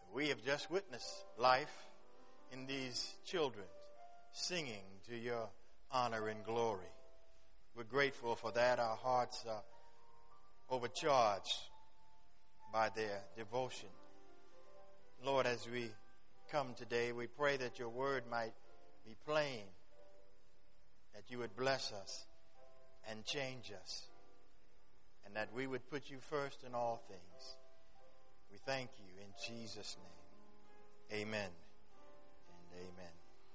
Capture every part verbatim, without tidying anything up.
We have just witnessed life in these children singing to your honor and glory. We're grateful for that. Our hearts are overcharged by their devotion. Lord, as we come today, we pray that your word might be plain, that you would bless us and change us, and that we would put you first in all things. We thank you in Jesus' name. Amen and amen.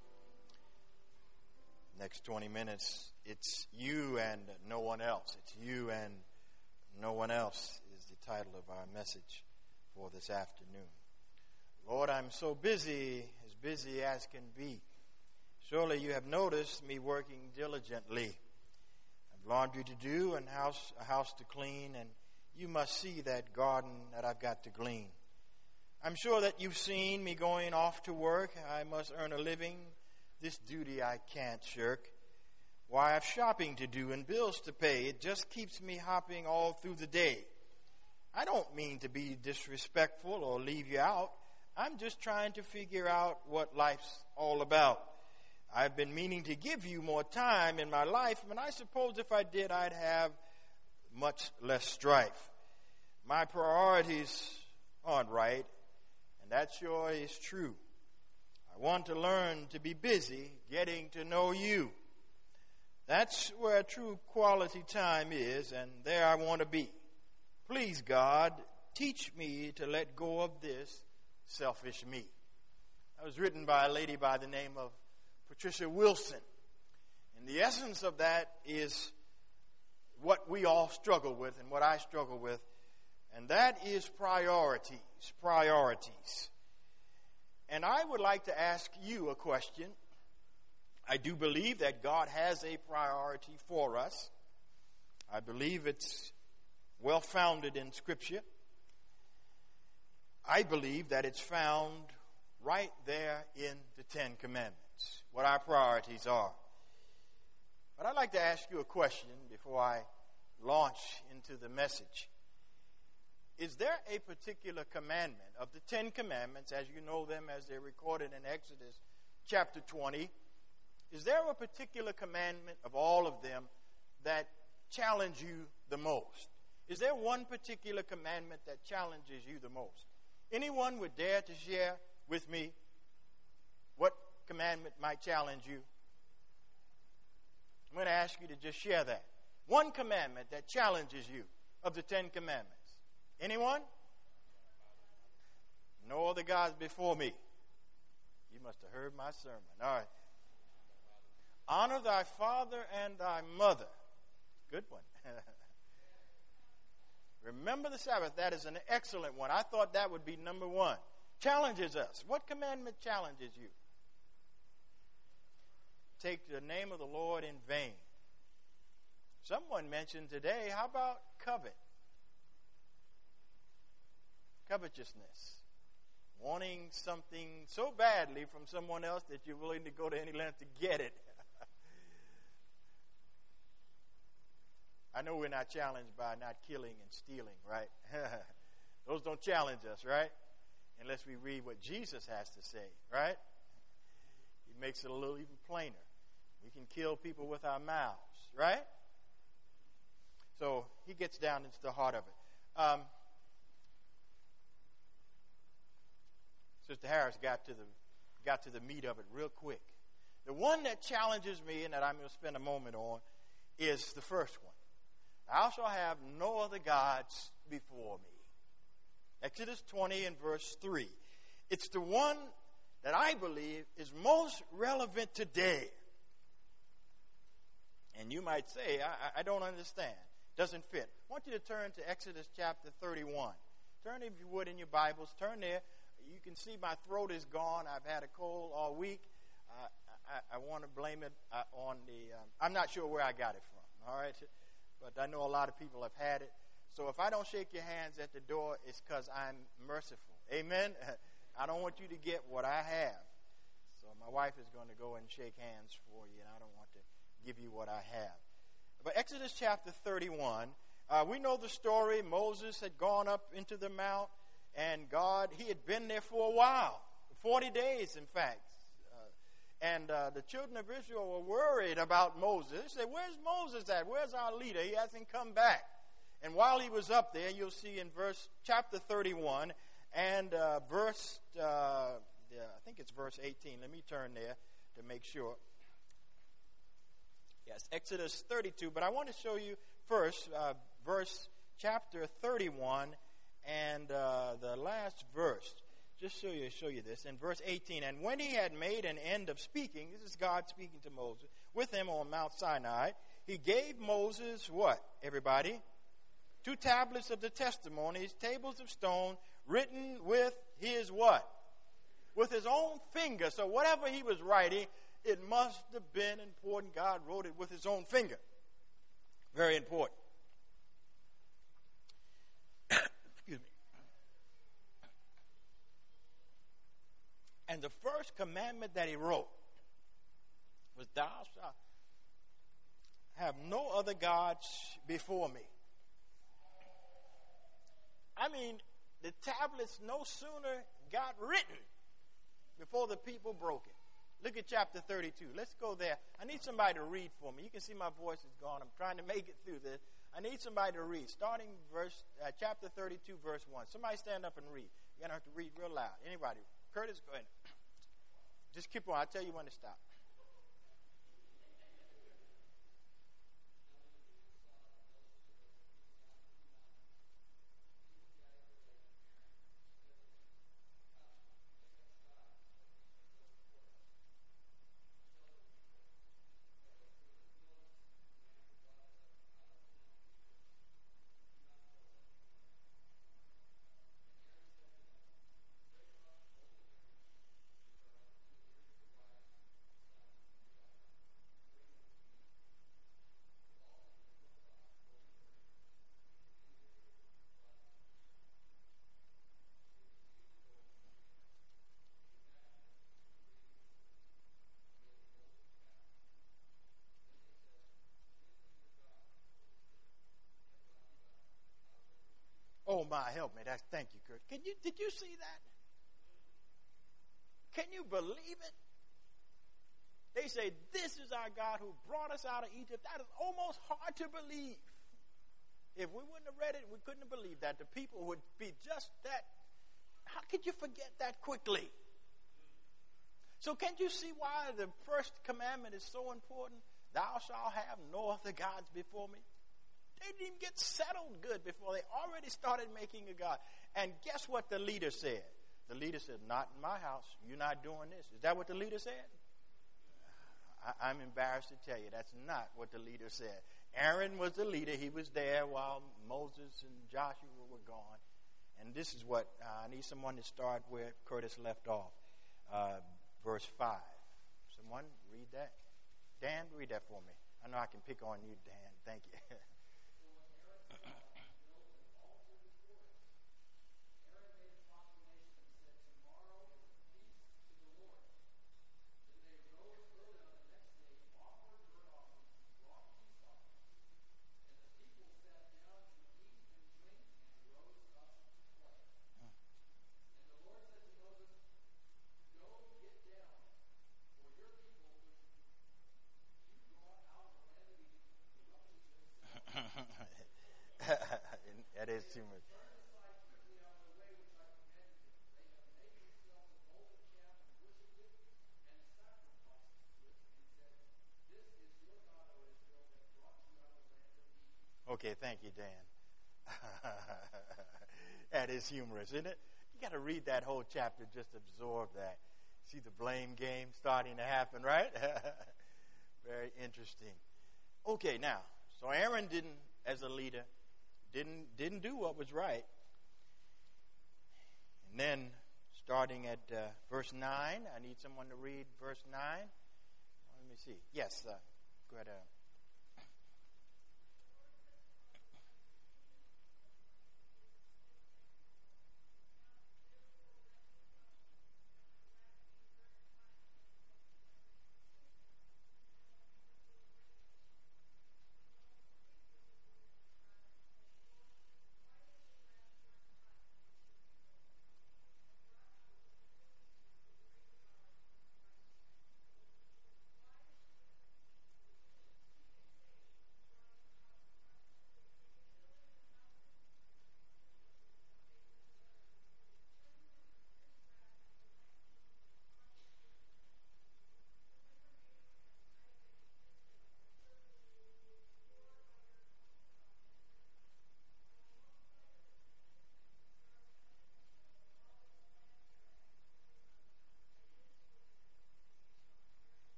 Next twenty minutes, it's you and no one else. It's you and no one else is the title of our message for this afternoon. Lord, I'm so busy, as busy as can be. Surely you have noticed me working diligently. I've laundry to do and house, a house to clean, and you must see that garden that I've got to glean. I'm sure that you've seen me going off to work. I must earn a living. This duty I can't shirk. Why, I've shopping to do and bills to pay. It just keeps me hopping all through the day. I don't mean to be disrespectful or leave you out. I'm just trying to figure out what life's all about. I've been meaning to give you more time in my life, and I suppose if I did, I'd have much less strife. My priorities aren't right, and that sure is true. I want to learn to be busy getting to know you. That's where true quality time is, and there I want to be. Please, God, teach me to let go of this selfish me. That was written by a lady by the name of Patricia Wilson. And the essence of that is what we all struggle with and what I struggle with, and that is priorities, priorities. And I would like to ask you a question. I do believe that God has a priority for us. I believe it's well-founded in Scripture. I believe that it's found right there in the Ten Commandments, what our priorities are. But I'd like to ask you a question before I launch into the message. Is there a particular commandment of the Ten Commandments, as you know them as they're recorded in Exodus chapter twenty, is there a particular commandment of all of them that challenge you the most? Is there one particular commandment that challenges you the most? Anyone would dare to share with me what commandment might challenge you? I'm going to ask you to just share that. One commandment that challenges you of the Ten Commandments. Anyone? No other gods before me. You must have heard my sermon. All right. Honor thy father and thy mother. Good one. Remember the Sabbath. That is an excellent one. I thought that would be number one. Challenges us. What commandment challenges you? Take the name of the Lord in vain. Someone mentioned today, how about covet? Covetousness. Wanting something so badly from someone else that you're willing to go to any length to get it. I know we're not challenged by not killing and stealing, right? Those don't challenge us, right? Unless we read what Jesus has to say, right? He makes it a little even plainer. We can kill people with our mouths, right? So he gets down into the heart of it. Um, Sister Harris got to the got to the meat of it real quick. The one that challenges me and that I'm going to spend a moment on is the first one. Thou shalt have no other gods before me. Exodus twenty and verse three. It's the one that I believe is most relevant today. And you might say, I, I don't understand. Doesn't fit. I want you to turn to Exodus chapter thirty-one. Turn, if you would, in your Bibles. Turn there. You can see my throat is gone. I've had a cold all week. Uh, I, I want to blame it uh, on the, um, I'm not sure where I got it from, all right? But I know a lot of people have had it. So if I don't shake your hands at the door, it's because I'm merciful. Amen? I don't want you to get what I have. So my wife is going to go and shake hands for you, and I don't want to give you what I have. But Exodus chapter thirty-one, uh, we know the story. Moses had gone up into the mount. And God, he had been there for a while, forty days, in fact. Uh, and uh, the children of Israel were worried about Moses. They said, where's Moses at? Where's our leader? He hasn't come back. And while he was up there, you'll see in verse chapter thirty-one and uh, verse, uh, yeah, I think it's verse eighteen. Let me turn there to make sure. Yes, Exodus thirty-two. But I want to show you first uh, verse chapter thirty-one and uh, the last verse. Just show you, show you this. In verse eighteen, and when he had made an end of speaking, this is God speaking to Moses, with him on Mount Sinai, he gave Moses what, everybody? Two tablets of the testimonies, tables of stone, written with his what? With his own finger. So whatever he was writing, it must have been important. God wrote it with his own finger. Very important. Excuse me. And the first commandment that he wrote was, thou shalt have no other gods before me. I mean, the tablets no sooner got written before the people broke it. Look at chapter thirty-two. Let's go there. I need somebody to read for me. You can see my voice is gone. I'm trying to make it through this. I need somebody to read. Starting verse, uh, chapter thirty-two, verse one. Somebody stand up and read. You're going to have to read real loud. Anybody? Curtis, go ahead. Just keep on. I'll tell you when to stop. Oh my, help me. That's thank you, Kurt. Can you did you see that? Can you believe it? They say, this is our God who brought us out of Egypt. That is almost hard to believe. If we wouldn't have read it, we couldn't have believed that. The people would be just that. How could you forget that quickly? So can't you see why the first commandment is so important? Thou shalt have no other gods before me. They didn't even get settled good before they already started making a god. And guess what the leader said? The leader said, not in my house. You're not doing this. Is that what the leader said? I, I'm embarrassed to tell you that's not what the leader said. Aaron was the leader. He was there while Moses and Joshua were gone. And this is what uh, I need someone to start where Curtis left off. Uh, verse five. Someone read that? Dan, read that for me. I know I can pick on you, Dan. Thank you. That is too much. Okay, thank you, Dan. That is humorous, isn't it? You got to read that whole chapter, just absorb that. See the blame game starting to happen, right? Very interesting. Okay, now, so Aaron didn't, as a leader, didn't didn't do what was right. And then, starting at uh, verse nine, I need someone to read verse nine. Let me see. Yes, uh, go ahead. Uh,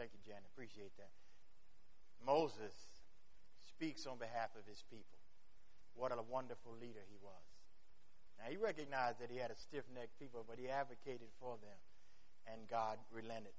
Thank you, Janet. Appreciate that. Moses speaks on behalf of his people. What a wonderful leader he was. Now, he recognized that he had a stiff-necked people, but he advocated for them, and God relented.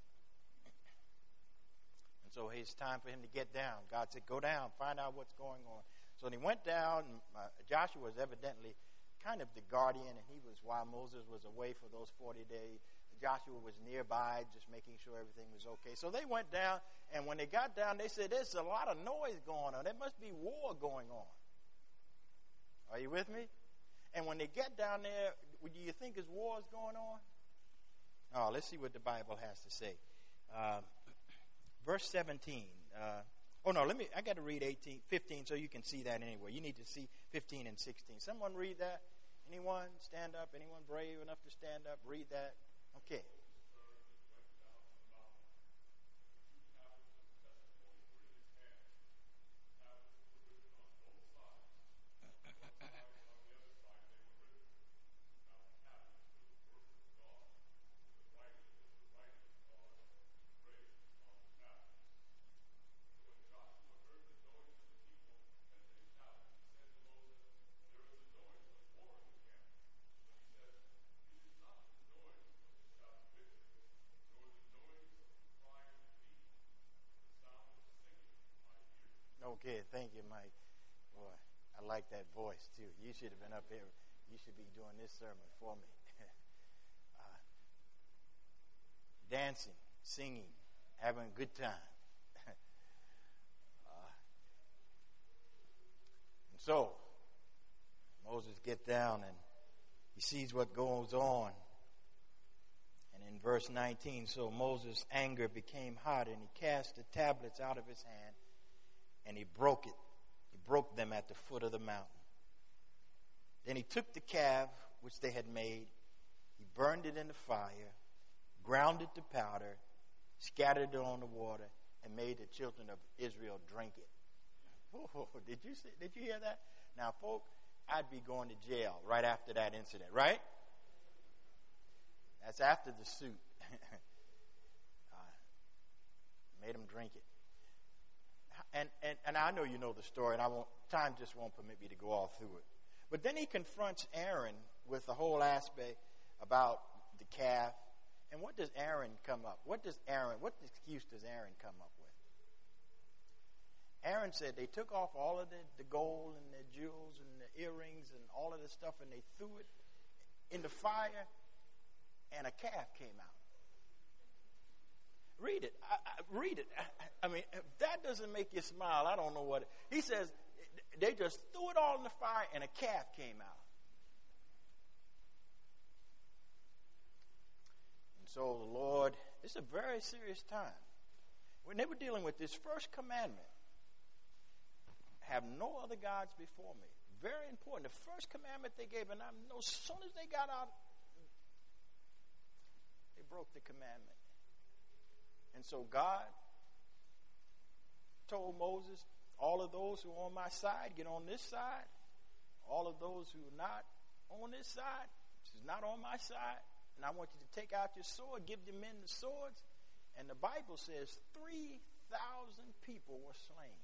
And so it's time for him to get down. God said, go down, find out what's going on. So he went down, and uh, Joshua was evidently kind of the guardian, and he was, while Moses was away for those forty days, Joshua was nearby, just making sure everything was okay. So they went down, and when they got down, they said, there's a lot of noise going on. There must be war going on. Are you with me? And when they get down there, do you think there's wars going on? Oh, let's see what the Bible has to say. Uh, verse seventeen. Uh, oh, no, let me, I got to read eighteen, fifteen so you can see that anyway. You need to see fifteen and sixteen. Someone read that? Anyone stand up? Anyone brave enough to stand up? Read that? Okay. Okay, thank you, Mike. Boy, I like that voice, too. You should have been up here. You should be doing this sermon for me. uh, dancing, singing, having a good time. uh, and so, Moses gets down and he sees what goes on. And in verse nineteen, so Moses' anger became hot, and he cast the tablets out of his hand, and he broke it. He broke them at the foot of the mountain. Then he took the calf which they had made. He burned it in the fire, ground it to powder, scattered it on the water, and made the children of Israel drink it. Oh, did you see, did you hear that? Now, folk, I'd be going to jail right after that incident, right? That's after the suit. uh, made them drink it. And, and and I know you know the story, and I won't. Time just won't permit me to go all through it. But then he confronts Aaron with the whole aspect about the calf. And what does Aaron come up? What does Aaron? What excuse does Aaron come up with? Aaron said they took off all of the, the gold and the jewels and the earrings and all of the stuff, and they threw it in the fire, and a calf came out. Read it. I, I, read it. I, I mean, if that doesn't make you smile, I don't know what. It, he says they just threw it all in the fire and a calf came out. And so the Lord, it's a very serious time. When they were dealing with this first commandment, have no other gods before me. Very important. The first commandment they gave, and I know as soon as they got out, they broke the commandment. And so God told Moses, all of those who are on my side, get on this side. All of those who are not on this side, this is not on my side. And I want you to take out your sword, give the men the swords. And the Bible says three thousand people were slain.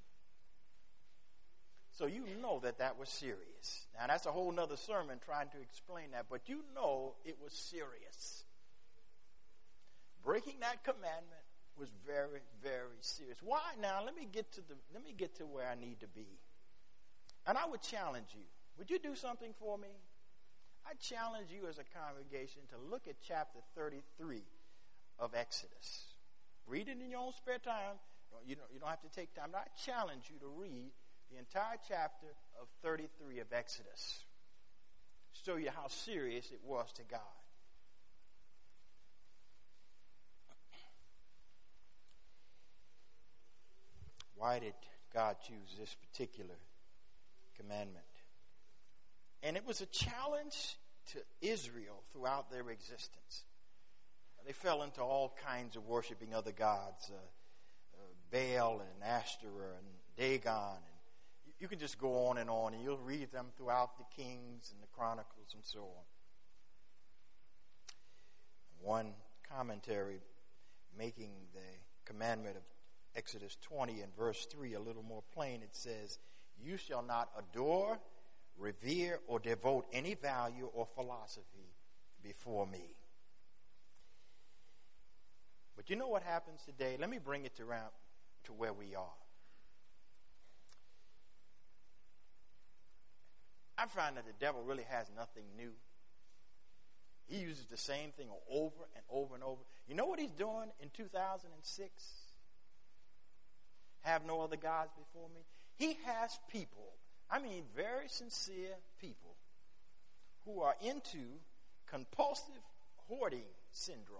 So you know that that was serious. Now that's a whole nother sermon trying to explain that. But you know it was serious. Breaking that commandment was very, very serious. Why? Now let me get to the let me get to where I need to be. And I would challenge you. Would you do something for me? I challenge you as a congregation to look at chapter thirty-three of Exodus. Read it in your own spare time. You don't, you don't have to take time. But I challenge you to read the entire chapter of thirty-three of Exodus. Show you how serious it was to God. Why did God choose this particular commandment? And it was a challenge to Israel throughout their existence. They fell into all kinds of worshiping other gods, uh, uh, Baal and Ashtoreth and Dagon. And you can just go on and on, and you'll read them throughout the Kings and the Chronicles and so on. One commentary making the commandment of Exodus twenty and verse three, a little more plain, it says, "You shall not adore, revere, or devote any value or philosophy before me." But you know what happens today? Let me bring it around to where we are. I find that the devil really has nothing new. He uses the same thing over and over and over. You know what he's doing in two thousand six? Have no other gods before me. He has people, I mean very sincere people, who are into compulsive hoarding syndrome.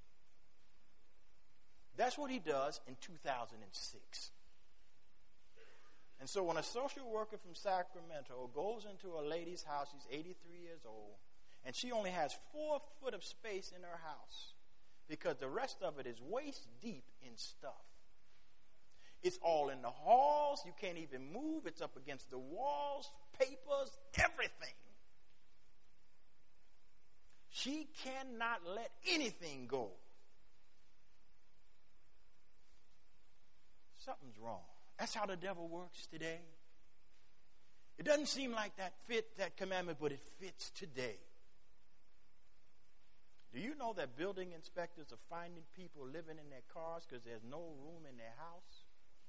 That's what he does in two thousand six. And so when a social worker from Sacramento goes into a lady's house, she's eighty-three years old, and she only has four foot of space in her house because the rest of it is waist deep in stuff. It's all in the halls. You can't even move. It's up against the walls, papers, everything. She cannot let anything go. Something's wrong. That's how the devil works today. It doesn't seem like that fit that commandment, but it fits today. Do you know that building inspectors are finding people living in their cars because there's no room in their house?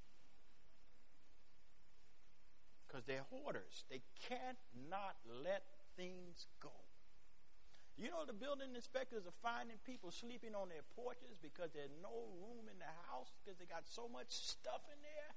Because they're hoarders. They cannot let things go. You know the building inspectors are finding people sleeping on their porches because there's no room in the house because they got so much stuff in there?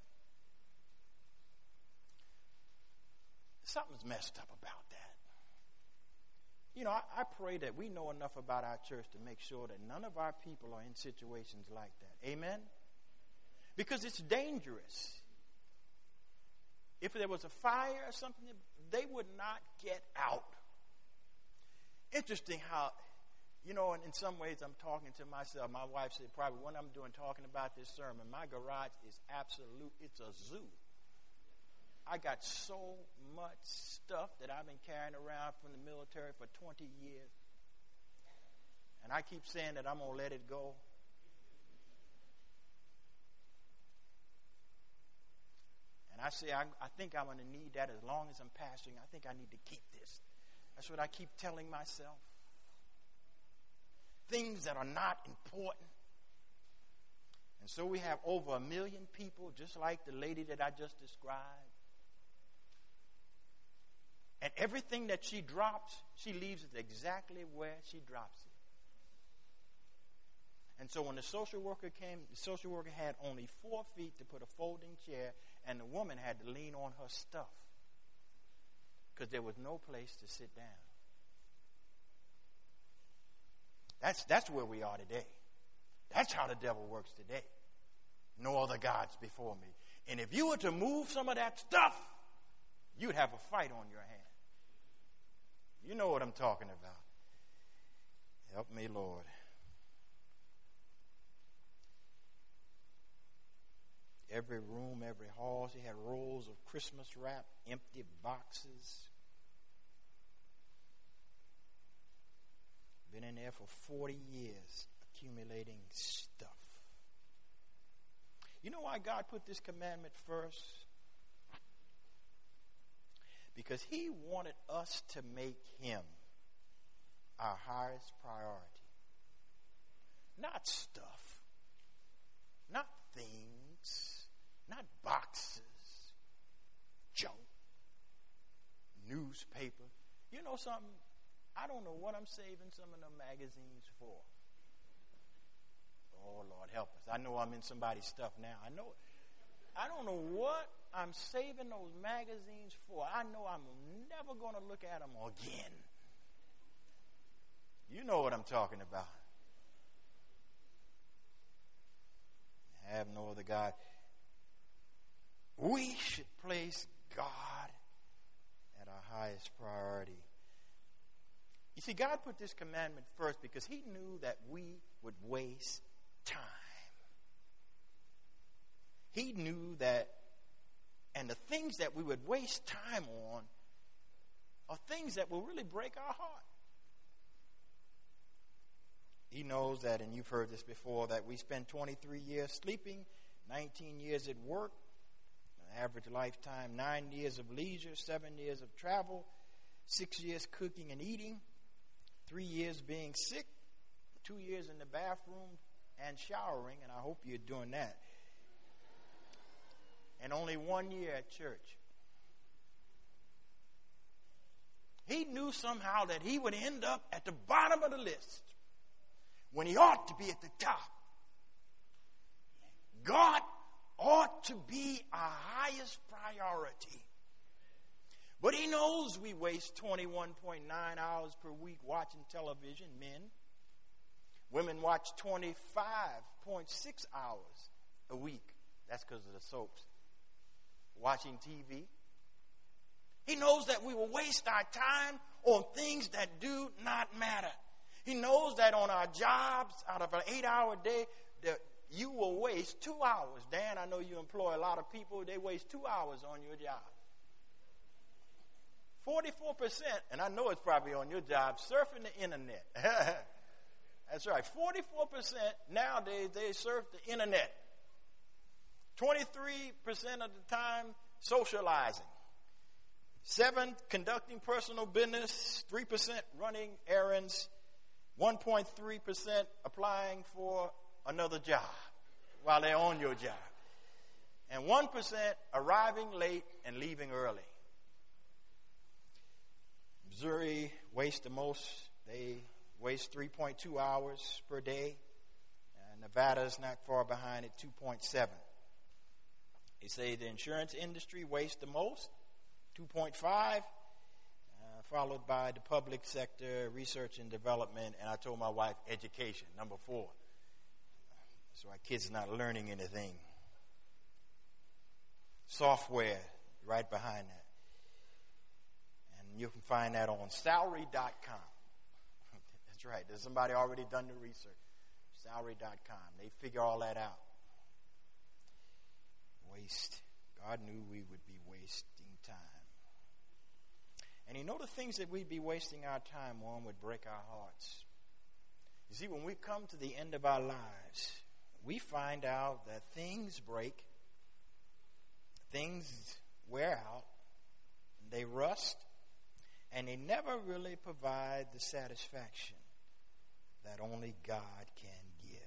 Something's messed up about that. You know, I, I pray that we know enough about our church to make sure that none of our people are in situations like that. Amen? Because it's dangerous. If there was a fire or something, they would not get out. Interesting how, you know, in, in some ways I'm talking to myself. My wife said probably when I'm doing talking about this sermon, my garage is absolute, it's a zoo. I got so much stuff that I've been carrying around from the military for twenty years. And I keep saying that I'm going to let it go. And I say, I, I think I'm going to need that as long as I'm pastoring. I think I need to keep this. That's what I keep telling myself. Things that are not important. And so we have over a million people, just like the lady that I just described. And everything that she drops, she leaves it exactly where she drops it. And so when the social worker came, the social worker had only four feet to put a folding chair, and the woman had to lean on her stuff because there was no place to sit down. That's, that's where we are today. That's how the devil works today. No other gods before me. And if you were to move some of that stuff, you'd have a fight on your hand. You know what I'm talking about. Help me, Lord. Every room, every hall, she had rolls of Christmas wrap, empty boxes. Been in there for forty years, accumulating stuff. You know why God put this commandment first? Because he wanted us to make him our highest priority. Not stuff, not things, not boxes, junk, newspaper. You know something? I don't know what I'm saving some of them magazines for. Oh, Lord, help us. I know I'm in somebody's stuff now. I know it. I don't know what I'm saving those magazines for. I know I'm never going to look at them again. You know what I'm talking about. Have no other God. We should place God at our highest priority. You see, God put this commandment first because he knew that we would waste time. He knew that, and the things that we would waste time on are things that will really break our heart. He knows that, and you've heard this before, that we spend twenty-three years sleeping, nineteen years at work, an average lifetime, nine years of leisure, seven years of travel, six years cooking and eating, three years being sick, two years in the bathroom and showering, and I hope you're doing that, and only one year at church. He knew somehow that he would end up at the bottom of the list when he ought to be at the top. God ought to be our highest priority. But he knows we waste twenty-one point nine hours per week watching television, men. Women watch twenty-five point six hours a week. That's because of the soaps. Watching T V. He knows that we will waste our time on things that do not matter. He knows that on our jobs, out of an eight-hour day, that you will waste two hours. Dan, I know you employ a lot of people. They waste two hours on your job. forty-four percent, and I know it's probably on your job, surfing the internet. That's right. forty-four percent nowadays, they surf the internet. twenty-three percent of the time, socializing. Seven, conducting personal business. three percent running errands. one point three percent applying for another job while they're on your job. And one percent arriving late and leaving early. Missouri wastes the most. They waste three point two hours per day. And Nevada's not far behind at two point seven. They say the insurance industry wastes the most, two point five, uh, followed by the public sector, research and development, and I told my wife, education, number four. So our kids are not learning anything. Software, right behind that. And you can find that on salary dot com. That's right. There's somebody already done the research. salary dot com. They figure all that out. Waste. God knew we would be wasting time. And you know the things that we'd be wasting our time on would break our hearts. You see, when we come to the end of our lives, we find out that things break, things wear out, they rust, and they never really provide the satisfaction that only God can give.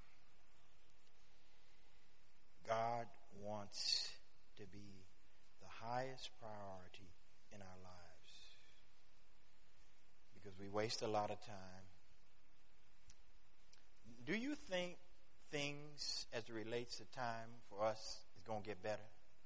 God wants to be the highest priority in our lives because we waste a lot of time. Do you think things as it relates to time for us is going to get better?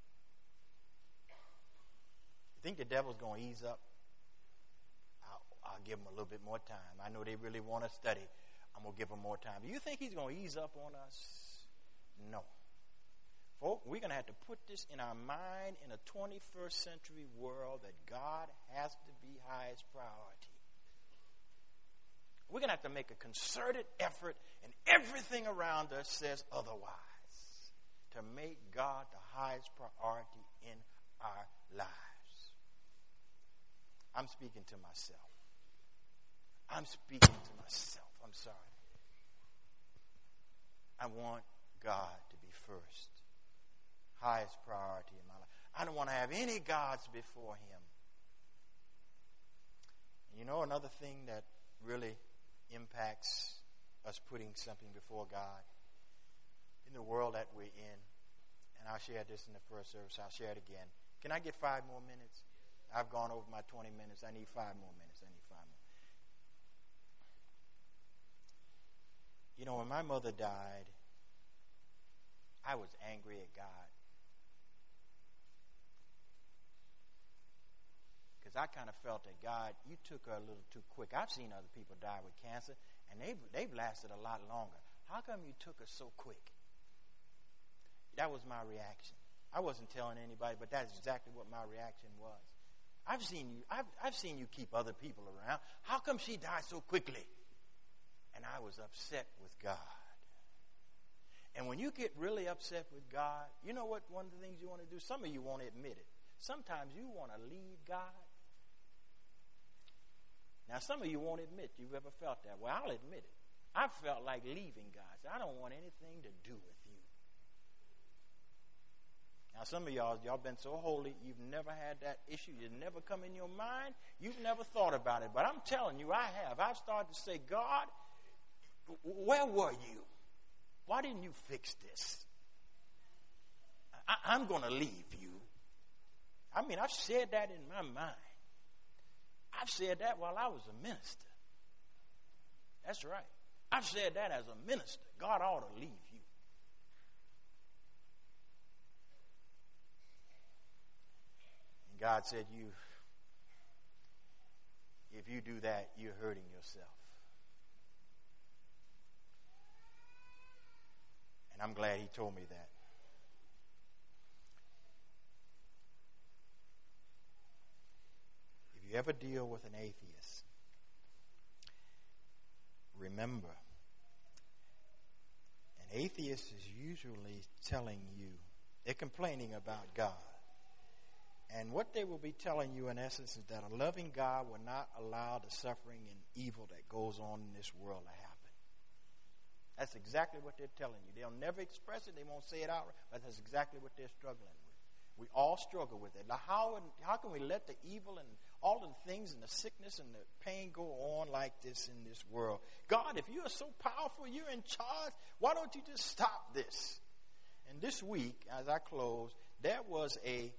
You think the devil's going to ease up? I'll, I'll give them a little bit more time. I know they really want to study. I'm going to give them more time. Do you think he's going to ease up on us? No. Folks, we're going to have to put this in our mind in a twenty-first century world that God has to be highest priority. We're going to have to make a concerted effort, and everything around us says otherwise, to make God the highest priority in our lives. I'm speaking to myself. I'm speaking to myself. I'm sorry. I want God to be first. Highest priority in my life. I don't want to have any gods before him. You know, another thing that really impacts us putting something before God in the world that we're in, and I'll share this in the first service, I'll share it again. Can I get five more minutes? I've gone over my twenty minutes. I need five more minutes. I need five more. You know, when my mother died, I was angry at God. Because I kind of felt that, God, you took her a little too quick. I've seen other people die with cancer, and they've, they've lasted a lot longer. How come you took her so quick? That was my reaction. I wasn't telling anybody, but that's exactly what my reaction was. I've seen you, I've, I've seen you keep other people around. How come she died so quickly? And I was upset with God. And when you get really upset with God, you know what one of the things you want to do? Some of you won't admit it. Sometimes you want to leave God. Now, some of you won't admit you've ever felt that. Well, I'll admit it. I felt like leaving God. I don't want anything to do with you. Now, some of y'all, y'all been so holy, you've never had that issue. It's never come in your mind. You've never thought about it. But I'm telling you, I have. I've started to say, God, where were you? Why didn't you fix this? I, I'm going to leave you. I mean, I've said that in my mind. I've said that while I was a minister. That's right. I've said that as a minister. God ought to leave you. And God said, "You, if you do that, you're hurting yourself." And I'm glad he told me that. If you ever deal with an atheist, remember, an atheist is usually telling you, they're complaining about God. And what they will be telling you, in essence, is that a loving God will not allow the suffering and evil that goes on in this world to happen. That's exactly what they're telling you. They'll never express it. They won't say it outright, but that's exactly what they're struggling with. We all struggle with it. Now, how, how can we let the evil and all of the things and the sickness and the pain go on like this in this world? God, if you are so powerful, you're in charge, why don't you just stop this? And this week, as I close, there was a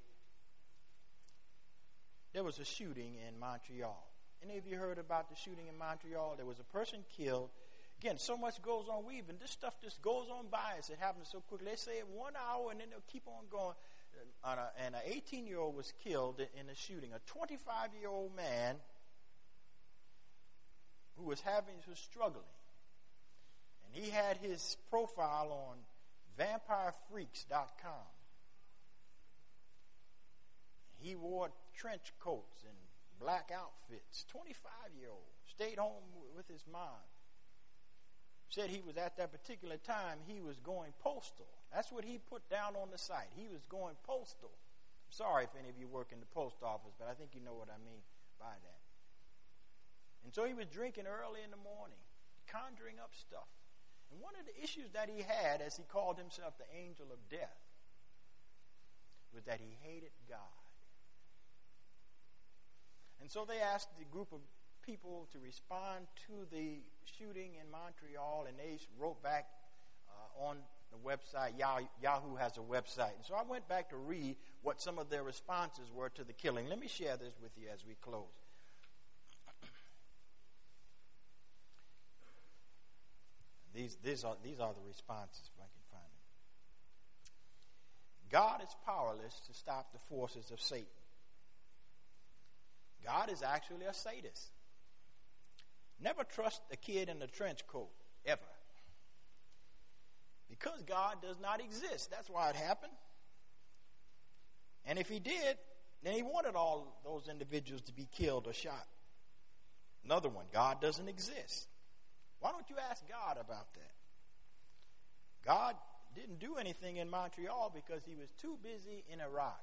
there was a shooting in Montreal. Any of you heard about the shooting in Montreal? There was a person killed. Again, so much goes on. We even, this stuff just goes on by us. It happens so quickly. They say it one hour and then they'll keep on going. Uh, and an eighteen-year-old was killed in a shooting. A twenty-five-year-old man who was having, was struggling. And he had his profile on vampire freaks dot com. He wore trench coats and black outfits. twenty-five-year-old. Stayed home with his mom. Said he was at that particular time, he was going postal. That's what he put down on the site. He was going postal. I'm sorry if any of you work in the post office, but I think you know what I mean by that. And so he was drinking early in the morning, conjuring up stuff. And one of the issues that he had, as he called himself the angel of death, was that he hated God. And so they asked the group of people to respond to the shooting in Montreal, and they wrote back uh, on the website. Yahoo has a website. And so I went back to read what some of their responses were to the killing. Let me share this with you as we close. These, these, are, these are the responses, if I can find them. God is powerless to stop the forces of Satan. God is actually a sadist. Never trust a kid in a trench coat, ever. Because God does not exist. That's why it happened. And if he did, then he wanted all those individuals to be killed or shot. Another one, God doesn't exist. Why don't you ask God about that? God didn't do anything in Montreal because he was too busy in Iraq.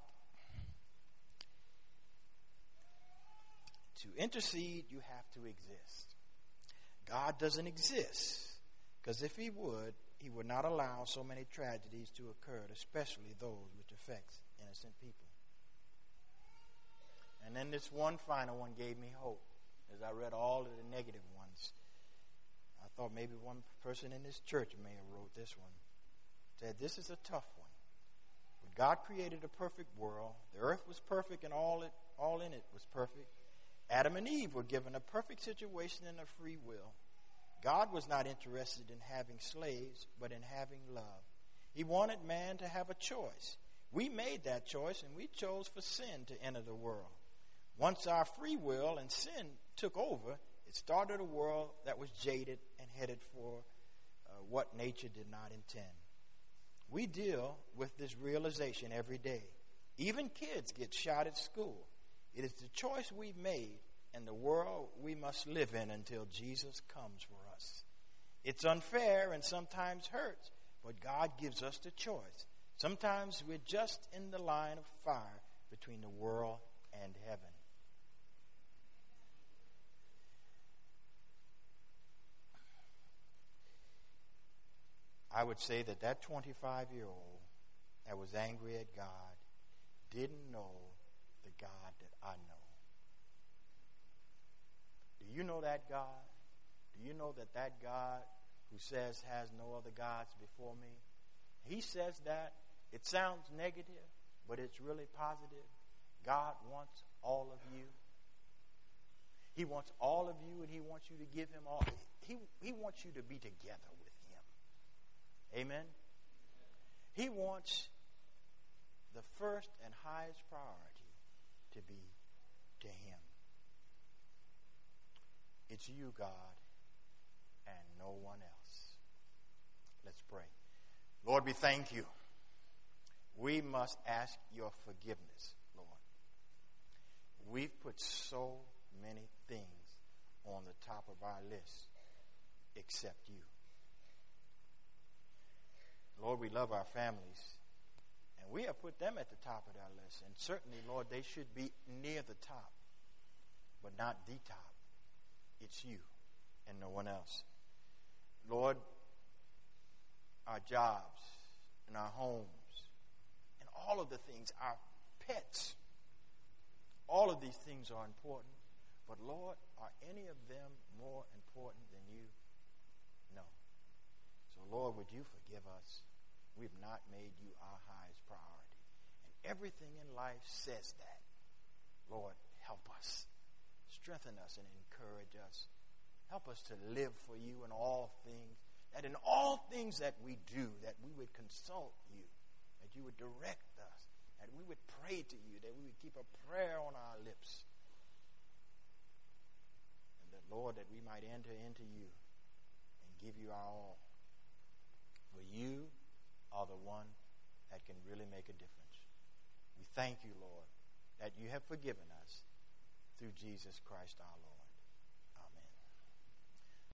To intercede, you have to exist. God doesn't exist because if he would, he would not allow so many tragedies to occur, especially those which affect innocent people. And then this one final one gave me hope as I read all of the negative ones. I thought maybe one person in this church may have wrote this one. Said, this is a tough one. When God created a perfect world, the earth was perfect and all it, all in it was perfect. Adam and Eve were given a perfect situation and a free will. God was not interested in having slaves, but in having love. He wanted man to have a choice. We made that choice, and we chose for sin to enter the world. Once our free will and sin took over, it started a world that was jaded and headed for uh, what nature did not intend. We deal with this realization every day. Even kids get shot at school. It is the choice we've made and the world we must live in until Jesus comes for us. It's unfair and sometimes hurts, but God gives us the choice. Sometimes we're just in the line of fire between the world and heaven. I would say that that twenty-five-year-old that was angry at God didn't know the God that I know. Do you know that God? Do you know that that God who says has no other gods before me? He says that. It sounds negative, but it's really positive. God wants all of you. He wants all of you, and he wants you to give him all. He, he wants you to be together with him. Amen? He wants the first and highest priority to be to him. It's you, God, and no one else. Let's pray. Lord, we thank you. We must ask your forgiveness, Lord. We've put so many things on the top of our list except you. Lord, we love our families, and we have put them at the top of our list. And certainly, Lord, they should be near the top, but not the top. It's you and no one else. Lord, our jobs and our homes and all of the things, our pets, all of these things are important. But Lord, are any of them more important than you? No. So Lord, would you forgive us? We've not made you our highest priority. And everything in life says that. Lord, help us. Strengthen us and encourage us. Help us to live for you in all things. That in all things that we do, that we would consult you. That you would direct us. That we would pray to you. That we would keep a prayer on our lips. And that, Lord, that we might enter into you and give you our all. For you are the one that can really make a difference. We thank you, Lord, that you have forgiven us through Jesus Christ our Lord.